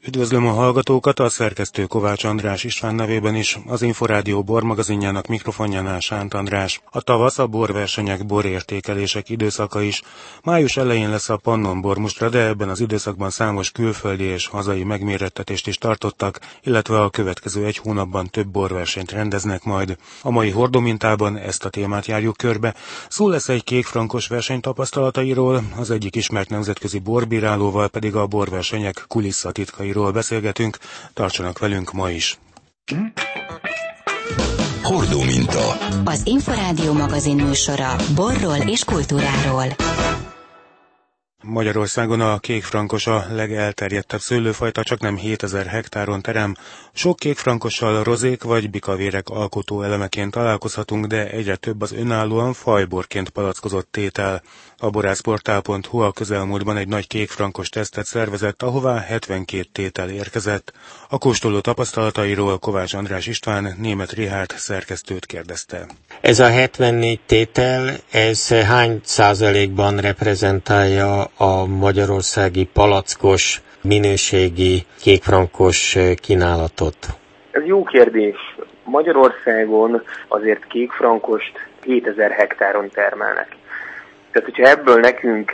Üdvözlöm a hallgatókat, a szerkesztő Kovács András István nevében is, az Inforádió bormagazinjának mikrofonjánál Sánt András. A tavasz, a borversenyek, borértékelések időszaka is. Május elején lesz a Pannon bormustra, de ebben az időszakban számos külföldi és hazai megmérettetést is tartottak, illetve a következő egy hónapban több borversenyt rendeznek majd. A mai hordomintában ezt a témát járjuk körbe. Szó lesz egy kékfrankos verseny tapasztalatairól, az egyik ismert nemzetközi borbírálóval pedig a borversenyek kulisszatitkairól beszélgetünk, tartsanak velünk ma is. Hordóminta. Az Inforádió magazin műsora borról és kultúráról. Magyarországon a kékfrankos a legelterjedtebb szőlőfajta, csaknem 7000 hektáron terem. Sok kékfrankossal rozék vagy bikavérek alkotó elemeként találkozhatunk, de egyre több az önállóan fajborként palackozott tétel. A borászportál.hu a közelmúltban egy nagy kékfrankos tesztet szervezett, ahová 72 tétel érkezett. A kóstoló tapasztalatairól Kovács András István Németh Richárd szerkesztőt kérdezte. Ez a 74 tétel, ez hány százalékban reprezentálja a magyarországi palackos, minőségi kékfrankos kínálatot? Ez jó kérdés. Magyarországon azért kékfrankost 7000 hektáron termelnek. Tehát, hogyha ebből nekünk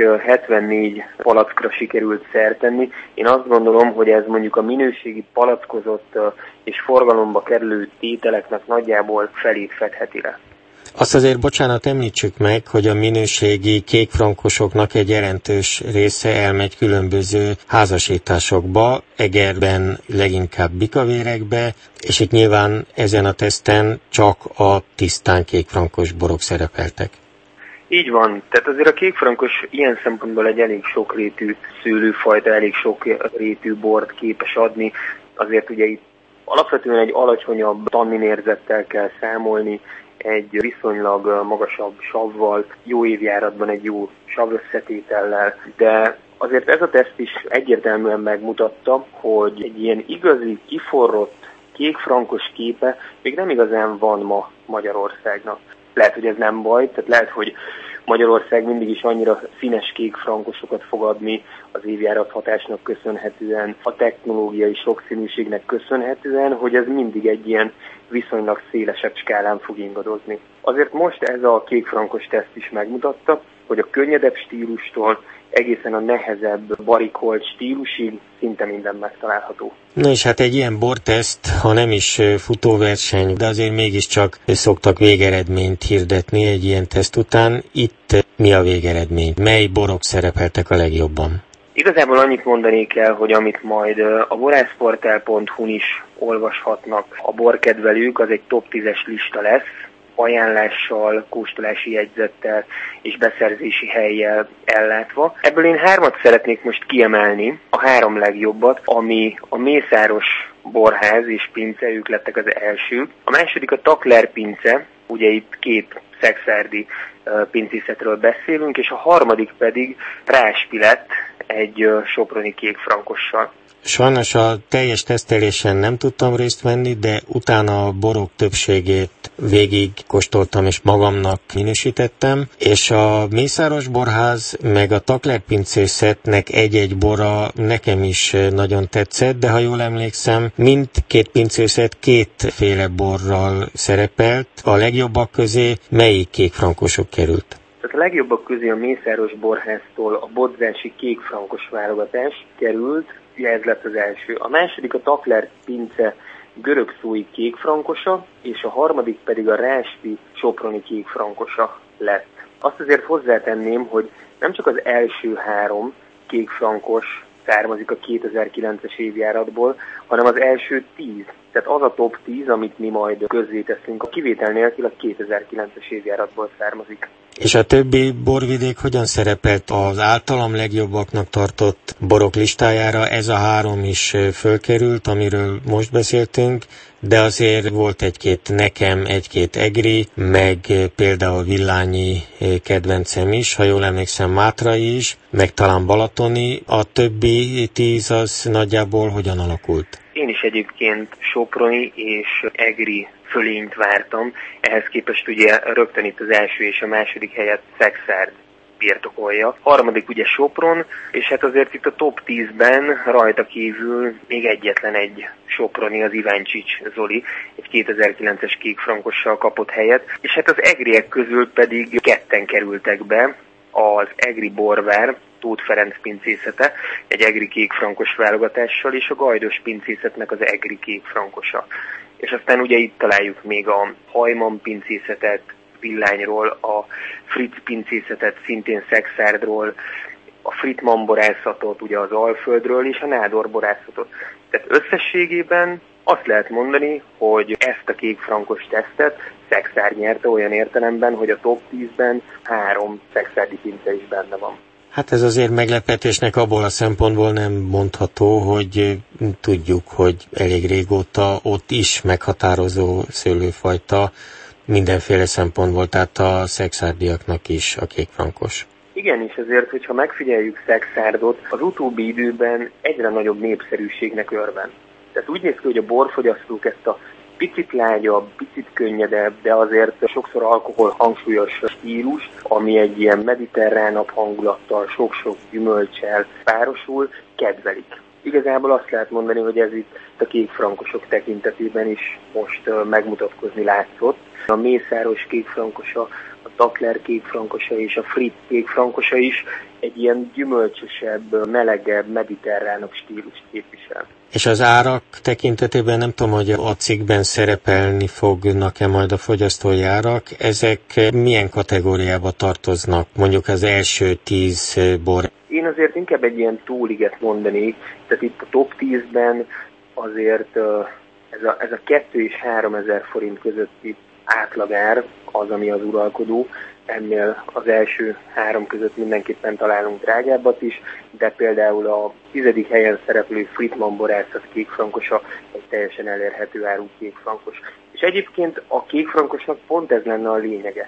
74 palackra sikerült szert tenni, én azt gondolom, hogy ez mondjuk a minőségi palackozott és forgalomba kerülő tételeknek nagyjából felét fedheti le. Azt azért, bocsánat, említsük meg, hogy a minőségi kékfrankosoknak egy jelentős része elmegy különböző házasításokba, Egerben leginkább bikavérekbe, és itt nyilván ezen a teszten csak a tisztán kékfrankos borok szerepeltek. Így van, tehát azért a kékfrankos ilyen szempontból egy elég sokrétű szőlőfajta, elég sokrétű bort képes adni, azért ugye itt alapvetően egy alacsonyabb tanninérzettel kell számolni, egy viszonylag magasabb savval, jó évjáratban egy jó savösszetétellel, de azért ez a teszt is egyértelműen megmutatta, hogy egy ilyen igazi, kiforrott, kékfrankos képe még nem igazán van ma Magyarországnak. Lehet, hogy ez nem baj, tehát lehet, hogy Magyarország mindig is annyira színes kékfrankosokat fog adni az évjárat hatásnak köszönhetően, a technológiai sokszínűségnek köszönhetően, hogy ez mindig egy ilyen viszonylag szélesebb skálán fog ingadozni. Azért most ez a kékfrankos teszt is megmutatta, hogy a könnyedebb stílustól egészen a nehezebb barikolt stílusig szinte minden megtalálható. Na és hát egy ilyen borteszt, ha nem is futóverseny, de azért mégiscsak szoktak végeredményt hirdetni egy ilyen teszt után. Itt mi a végeredmény? Mely borok szerepeltek a legjobban? Igazából annyit mondanék el, hogy amit majd a borászportál.hu-n is olvashatnak a borkedvelők, az egy top 10-es lista lesz, ajánlással, kóstolási jegyzettel és beszerzési hellyel ellátva. Ebből én 3 szeretnék most kiemelni, a 3 legjobbat, ami a Mészáros borház és pince, ők lettek az elsők. A második a Takler pince, ugye itt 2 szekszárdi pincészetről beszélünk, és a harmadik pedig Ráspi lett egy soproni kékfrankossal. Sajnos a teljes tesztelésen nem tudtam részt venni, de utána a borok többségét végig kóstoltam és magamnak minősítettem, és a Mészáros borház meg a Takler pincészetnek egy-egy bora nekem is nagyon tetszett, de ha jól emlékszem, mindkét pincészet 2 féle borral szerepelt. A legjobbak közé melyik kékfrankosok került? Tehát a legjobbak közé a Mészáros borháztól a bodzási kékfrankos válogatás került, ugye ez lett az első. A második a Takler pince görögszói kékfrankosa, és a harmadik pedig a Ráspi soproni kékfrankosa lett. Azt azért hozzátenném, hogy nem csak az első 3 kékfrankos származik a 2009-es évjáratból, hanem az első 10. Tehát az a top 10, amit mi majd közzéteszünk, a kivétel nélkül a 2009-es évjáratból származik. És a többi borvidék hogyan szerepelt az általam legjobbaknak tartott borok listájára? Ez a 3 is fölkerült, amiről most beszéltünk, de azért volt nekem egy-két egri, meg például villányi kedvencem is, ha jól emlékszem Mátrai is, meg talán balatoni. A többi 10 az nagyjából hogyan alakult? Én is egyébként soproni és egri fölényt vártam, ehhez képest ugye rögtön itt az első és a második helyet szekszárd birtokolja. Harmadik ugye Sopron, és hát azért itt a top 10-ben rajta kívül még egyetlen egy soproni, az Iváncsics Zoli, egy 2009-es kékfrankossal kapott helyet, és hát az egriek közül pedig ketten kerültek be, az egri borvár, Tóth Ferenc pincészete, egy egri kékfrankos válogatással, és a Gajdos pincészetnek az egri kékfrankosa. És aztán ugye itt találjuk még a Hajman pincészetet Villányról, a Fritz pincészetet szintén Szexárdról, a Fritman borászatot ugye az Alföldről, és a Nádor borászatot. Tehát összességében azt lehet mondani, hogy ezt a kékfrankos tesztet Szexárd nyerte olyan értelemben, hogy a top 10-ben 3 szexárdi pince is benne van. Hát ez azért meglepetésnek abból a szempontból nem mondható, hogy tudjuk, hogy elég régóta ott is meghatározó szőlőfajta mindenféle szempontból, tehát a szexárdiaknak is a kékfrankos. Igen, és ezért, hogyha megfigyeljük Szexárdot, az utóbbi időben egyre nagyobb népszerűségnek örvend. Tehát úgy néz ki, hogy a borfogyasztók ezt a picit lágyabb, picit könnyedebb, de azért sokszor alkohol hangsúlyos stílus, ami egy ilyen mediterránabb hangulattal, sok-sok gyümölccsel párosul, kedvelik. Igazából azt lehet mondani, hogy ez itt a kékfrankosok tekintetében is most megmutatkozni látszott. A mészáros kékfrankosa, a takler kékfrankosa és a Fritz kékfrankosa is egy ilyen gyümölcsösebb, melegebb, mediterránabb stílust képvisel. És az árak tekintetében nem tudom, hogy a cikkben szerepelni fognak-e majd a fogyasztói árak. Ezek milyen kategóriába tartoznak? Mondjuk az első 10 bor. Én azért inkább egy ilyen túliget mondanék, tehát itt a top 10-ben azért ez a 2 és 3 ezer forint közötti átlagár az, ami az uralkodó. Ennél az első 3 között mindenképpen találunk drágábbat is, de például a 10. helyen szereplő Fritman borászat kékfrankosa egy teljesen elérhető áru kékfrankos. És egyébként a kékfrankosnak pont ez lenne a lényege,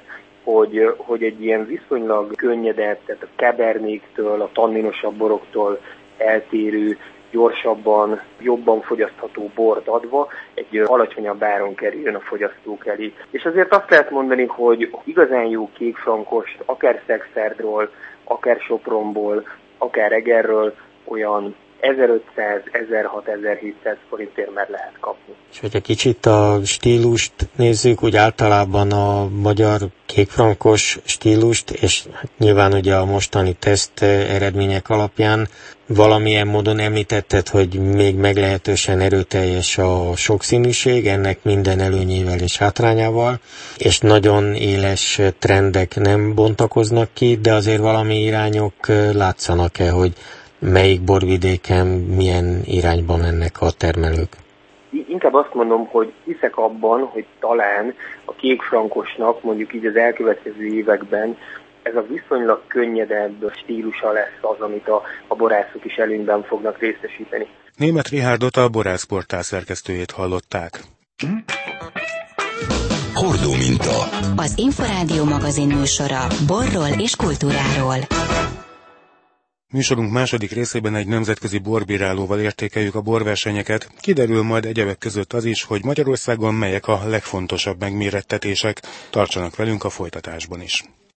hogy egy ilyen viszonylag könnyedebb, tehát a cabernéktől, a tanninosabb boroktól eltérő, gyorsabban, jobban fogyasztható bort adva egy alacsonyabb áron kerüljön a fogyasztók elé. És azért azt lehet mondani, hogy igazán jó kékfrankost akár Szexárdról, akár Sopronból, akár Egerről olyan 1500, 1600, 1700 forintért már lehet kapni. És hogyha kicsit a stílust nézzük, úgy általában a magyar kékfrankos stílust, és hát nyilván ugye a mostani teszt eredmények alapján valamilyen módon említetted, hogy még meglehetősen erőteljes a sokszínűség, ennek minden előnyével és hátrányával, és nagyon éles trendek nem bontakoznak ki, de azért valami irányok látszanak-e, hogy melyik borvidéken milyen irányba mennek a termelők? Inkább azt mondom, hogy hiszek abban, hogy talán a kékfrankosnak mondjuk így az elkövetkező években ez a viszonylag könnyedebb stílusa lesz az, amit a borászok is előnyben fognak részesíteni. Németh Richardot, a borászportál szerkesztőjét hallották. Hordó minta. Az Inforádió magazin műsora borról és kultúráról. Műsorunk második részében egy nemzetközi borbírálóval értékeljük a borversenyeket. Kiderül majd egyebek között az is, hogy Magyarországon melyek a legfontosabb megmérettetések. Tartsanak velünk a folytatásban is.